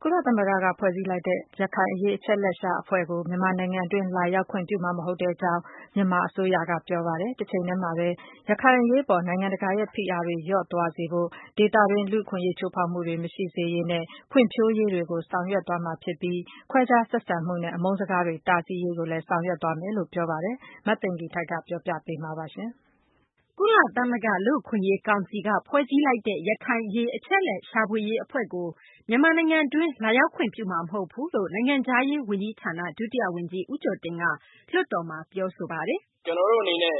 ကုလသမဂ္ဂကဖွဲ့စည်းလိုက်တဲ့ရခိုင်အရေးအချက်အလက်ရှာအဖွဲ့ကိုမြန်မာနိုင်ငံအတွင်းလာရောက်ခွင့်ပြုမှာမဟုတ်ကြောင်းမြန်မာအစိုးရကပြောပါတယ်။တချိန်တည်းမှာပဲရခိုင်အရေးပေါ်နိုင်ငံတကာရဲ့ဖိအားတွေလျော့သွားစေဖို့ဒေသတွင်းလူ့အခွင့်အရေးချိုးဖောက်မှုတွေမရှိစေရေးနဲ့ဖွံ့ဖြိုးရေးတွေကိုဆောင်ရွက်သွားမှာဖြစ်ပြီးခွဲခြားဆက်ဆံမှုနဲ့အမုန်းစကားတွေတားဆီးရေးကိုလည်းဆောင်ရွက်သွားမယ်လို့ပြောပါတယ်။မသိင်္ဂီထိုက်ကပြောပြပေးမှာပါ။ကုလသမဂ္ဂလူ့အခွင့်အရေးကောင်စီကဖွဲ့စည်းလိုက်တဲ့ရခိုင်အရေးအချက်အလက်ရှာဖွေရေးအဖွဲ့ကိုမြန်မာနိုင်ငံတွင်းလာရောက်ခွင့်ပြုမှာမဟုတ်ဘူးလို့နိုင်ငံခြားရေးဝန်ကြီးဌာနဒုတိယဝန်ကြီးဦးကျော်တင်ကလွှတ်တော်မှာပြောဆိုပါတယ်။ကျွန်တော်တို့အနေနဲ့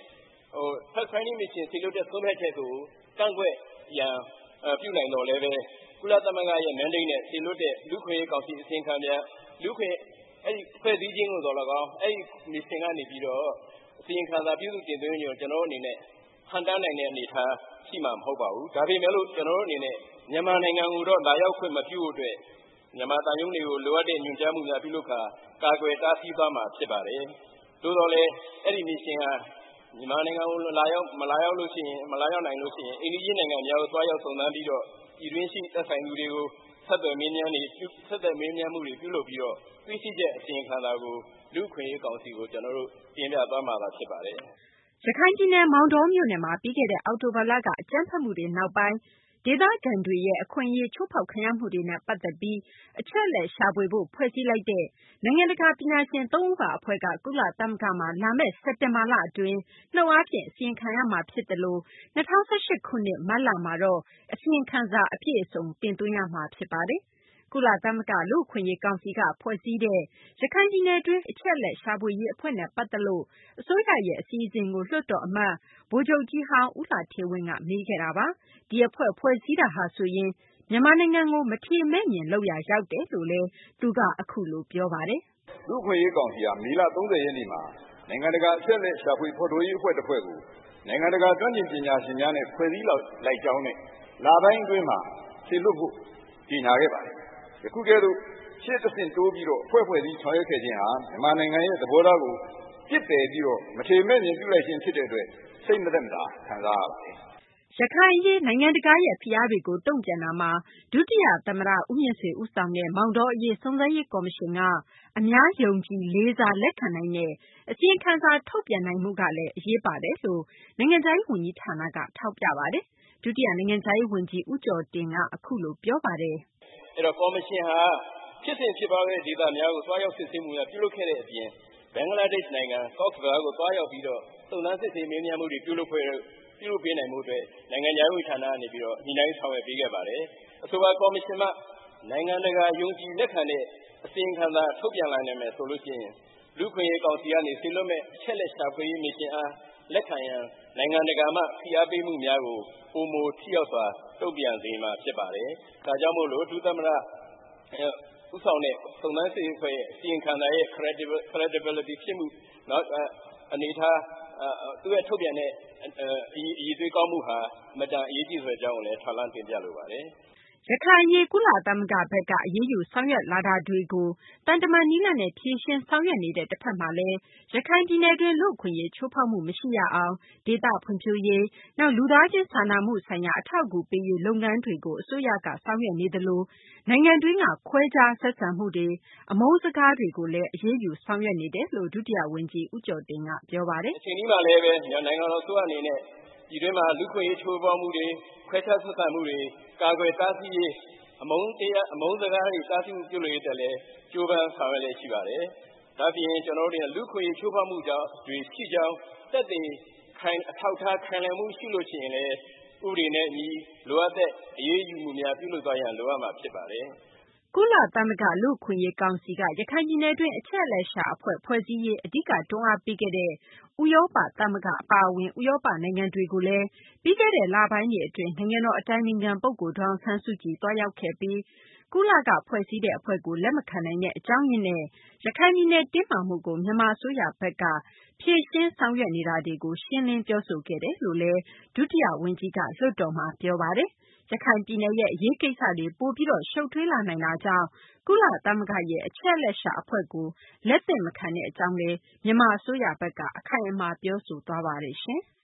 Fact Finding Mission စေလွှတ်တဲ့ဆုံးဖြတ်ချက်ကိုကန့်ကွက်ရန်ပြုနိုင်တော်လဲပဲကုလသမဂ္ဂရဲ့ mandate နဲ့စေလွှတ်တဲ့လူ့အခွင့်အရေးကောင်စီအစီရင်ခံပြန်လူ့အခွင့်အဲ့ဒီဖွဲ့စည်းခြင်းကိုတော့၎င်းအဲ့ဒီ mission ကနေပြီးတော့အစီရင်ခံစာပြုစုတင်သွင်းခြင်းကိုကျွန်တော်တို့အနေနဲ့ဟန်တားနိုင်တဲ့အနေအထားရှိမှာမဟုတ်ပါဘူး။ဒါပေမဲ့လို့ကျွန်တော်တို့အနေနဲ့မြန်မာနိုင်ငံကိုတော့လာရောက်ခွင့်မပြုဖို့အတွက်မြန်မာတာရုံးတွေကိုလိုအပ်တဲ့ညွှန်ကြားမှုများပြုလုပ်ခါကာကွယ်တားဆီးသွားမှာဖြစ်ပါတယ်။သို့တော်လည်းအဲ့ဒီ mission ဟာမြန်မာနိုင်ငံကိုမလာရောက်နိုင်လို့ရှိရင်အိန္ဒိယနိုင်ငံများကိုတွားရောက်စုံစမ်းပြီးတော့ပြည်တွင်းရှိသက်ဆိုင်သူတွေကိုဆက်သွယ်မေးမြန်းမှုတွေပြုလုပ်ပြီးတော့သိရှိချက်အစီရင်ခံစာကိုလူ့အခွင့်အရေးကောင်စီကိုကျွန်တော်တို့တင်ပြသွားမှာဖြစ်ပါတယ်။ရခိုင်ပြည်နယ်မောင်တောမြို့နယ်မှာပြီးခဲ့တဲ့အောက်တိုဘာလကအကြမ်းဖက်မှုတွေနောက်ပိုင်းဒေသခံတွေရဲ့အခွင့်အရေးချိုးဖောက်ခံရမှုတွေနဲ့ပတ်သက်ပြီးအချက်အလက်ရှာဖွေဖို့ဖွဲ့စည်းလိုက်တဲ့နိုင်ငံတကာပညာရှင်3ဦးပါအဖွဲ့ကကုလသမဂ္ဂမှာလာမယ့်စက်တင်ဘာလအတွင်းနှုတ်အားဖြင့်အစီရင်ခံရမှာဖြစ်တယ်လို့2018ခုနှစ်မတ်လမှာတော့အစီရင်ခံစာအပြည့်အစုံတင်သွင်းရမှာဖြစ်ပါတယ်။ကုလသမဂ္ဂလူ့အခွင့်အရေးကောင်စီကဖွဲ့စည်းတဲ့ရခိုင်ပြည်နယ်တွင်းအချက်အလက်ရှာဖွေရေးအဖွဲ့နဲ့ပတ်သက်လို့အစိုးရရဲ့အစီအစဉ်ကိုလွှတ်တော်အမတ်ဗိုလ်ချုပ်ကြီးဟောင်းဦးလှဌေးဝင်းကမေးခဲ့တာပါ။ဒီအဖွဲ့ဖွဲ့စည်းတာဟာဆိုရင်မြန်မာနိုင်ငံကိုမထေမဲ့မြင်လုပ်ရာရောက်တယ်လို့လည်းသူကအခုလိုပြောပါတယ်။လူ့အခွင့်အရေးကောင်စီကမေလ30ရက်နေ့မှာနိုင်ငံတကာအချက်အလက်ရှာဖွေဖော်ထုတ်ရေးအဖွဲ့တစ်ဖွဲ့ကိုနိုင်ငံတကာကျွမ်းကျင်ပညာရှင်များနဲ့ဖွဲ့စည်းလိုက်ကြောင်းနဲ့လပိုင်းအတွင်းမှာဆေလွတ်ဖို့ကြေညာခဲ့ပါတယ်။ယခုကဲ့သို့ရှေ့တစ်ဆင့်တိုးပြီးတော့ဖွဲ့စည်းဆောင်ရွက်ခဲ့ခြင်းဟာမြန်မာနိုင်ငံရဲ့သဘောထားကိုပြစ်ပယ်ပြီးတော့မထေမဲ့မြင်ပြုလိုက်ခြင်းဖြစ်တဲ့အတွက်စိတ်မသက်သာခံစားရပါတယ်။ရခိုင်အရေးနိုင်ငံတကာရဲ့ဖိအားတွေကိုတုံ့ပြန်တာမှာဒုတိယသမ္မတဦးမြင့်ဆွေဦးဆောင်တဲ့မောင်တောအရေးစုံစမ်းရေးကော်မရှင်ကအများယုံကြည်လေးစားလက်ခံနိုင်တဲ့အစီရင်ခံစာထုတ်ပြန်နိုင်မှုကလည်းအရေးပါတယ်လို့နိုင်ငံခြားရေးဝန်ကြီးဌာနကထောက်ပြပါတယ်။ဒုတိယနိုင်ငံခြားရေးဝန်ကြီးဦးကျော်တင်ကအခုလိုပြောပါတယ်။အဲ့တော့ကော်မရှင်ဟာဖြစ်စဉ်ဖြစ်ပွားတဲ့ဒေသများကိုတွားရောက်စစ်ဆေးမှုများပြုလုပ်ခဲ့တဲ့အပြင်ဘင်္ဂလားဒေ့ရှ်နိုင်ငံကော့ခ်ဘဇားကိုတွားရောက်ပြီးတော့စုံစမ်းစစ်ဆေးမေးမြန်းမှုတွေပြုလုပ်ပေးနိုင်မှုအတွက်နိုင်ငံခြားရေးဌာနကနေပြီးတော့ညှိနှိုင်းဆောင်ရွက်ပေးခဲ့ပါတယ်။အဆိုပါကော်မရှင်မှနိုင်ငံတကာယုံကြည်လက်ခံတဲ့အစီရင်ခံစာထုတ်ပြန်လာနိုင်မယ်ဆိုလို့ရှိရင်လူ့ခွင့်ရေးကောင်စီကနေဆေလွတ်မဲ့အချက်လက်ရှာဖွေရေးမစ်ရှင်အားလက်ခံရန်နိုင်ငံတကာမှဖိအားပေးမှုများကိုပုံမထိရောက်စွာတုံ့ပြန်စေမှာဖြစ်ပါတယ်။ဒါကြောင့်မို့လို့ဒုသမ္မတဦးဆောင်တဲ့စုံစမ်းစစ်ရေးအဖွဲ့ရဲ့အစီရင်ခံစာရဲ့ credibility ဖြစ်မှုနောက်အနေထားသူရဲ့ထုတ်ပြန်တဲ့အရေးအသွေးကောင်းမှုဟာအမတန်အရေးကြီးဆိုတဲ့အကြောင်းကိုလည်းထောက်လှမ်းတင်ပြလိုပါတယ်။ရခိုင်အရေးကုလသမဂ္ဂဘက်ကအရေးယူဆောင်ရွက်လာတာတွေကိုတန်တမန်နည်းလမ်းနဲ့ဖြေရှင်းဆောင်ရွက်နေတဲ့တစ်ဖက်မှာလည်းရခိုင်ပြည်နယ်တွင်းလူ့အခွင့်အရေးချိုးဖောက်မှုမရှိရအောင်ဒေသဖွံ့ဖြိုးရေးနောက်လူသားချင်းစာနာမှုဆိုင်ရာအထောက်အကူပေးရေးလုပ်ငန်းတွေကိုအစိုးရကဆောင်ရွက်နေသလိုနိုင်ငံတွင်းကခွဲခြားဆက်ဆံမှုတွေအမုန်းစကားတွေကိုလည်းအရေးယူဆောင်ရွက်နေတယ်လို့ဒုတိယဝန်ကြီးဦးကျော်တင်ကပြောပါတယ်။အချိန်ကြီးမှာလည်းပဲနိုင်ငံတော်အစိုးရအနေနဲ့ဒီတွင်မှာလူ့ခွင့်ရေးချိုးဖောက်မှုတွေခွဲခြားဆက်ဆံမှုတွေကာကွယ်တားဆီးရေးအမုန်းစကားတွေတားဆီးမှုပြုလုပ်ရေးတက်လည်းကြိုးပမ်းဆောင်ရွက်လျက်ရှိပါတယ်။ဒါပြင်ကျွန်တော်တို့လူ့ခွင့်ရေးချိုးဖောက်မှုကြောင့်တွေရှိကြောင်းသက်သေအထောက်ထားခံလည်မှုရှိလို့ရှိရင်လည်းဥပဒေနဲ့အညီလိုအပ်တဲ့အရေးယူမှုများပြုလုပ်သွားရန်လိုအပ်မှာဖြစ်ပါတယ်။ကုလသမဂ္ဂလူ့အခွင့်အရေးကောင်စီကရခိုင်ပြည်နယ်တွင်းအချက်အလက်ရှာအဖွဲ့ဖွဲ့စည်းရေးအဓိကတွန်းအားပေးခဲ့တဲ့ဥရောပသမဂ္ဂအပါအဝင်ဥရောပနိုင်ငံတွေကိုလည်းပြီးခဲ့တဲ့လပိုင်းတွေအတွင်းနိုင်ငံတော်အတိုင်ပင်ခံပုဂ္ဂိုလ်ဒေါ်အောင်ဆန်းစုကြည်တွားရောက်ခဲ့ပြီးကုလကဖွဲ့စည်းတဲ့အဖွဲ့ကိုလက်မခံနိုင်တဲ့အကြောင်းရင်းနဲ့ရခိုင်ပြည်နယ်တင်းမာမှုကိုမြန်မာအစိုးရဘက်ကဖြေရှင်းဆောင်ရွက်နေတာတွေကိုရှင်းလင်းပြောဆိုခဲ့တယ်လို့လည်းဒုတိယဝန်ကြီးကလွှတ်တော်မှာပြောပါတယ်။ရခိုင်ပြည်နယ်ရဲ့အရေးကိစ္စတွေပိုပြီးရှုပ်ထွေးလာနိုင်တာကြောင့်ကုလသမဂ္ဂရဲ့အချက်အလက်ရှာအဖွဲ့ကိုလက်သင့်မခံတဲ့အကြောင်းလည်းမြန်မာအစိုးရဘက်ကအခိုင်အမာပြောဆိုသွားပါတယ်ရှင်။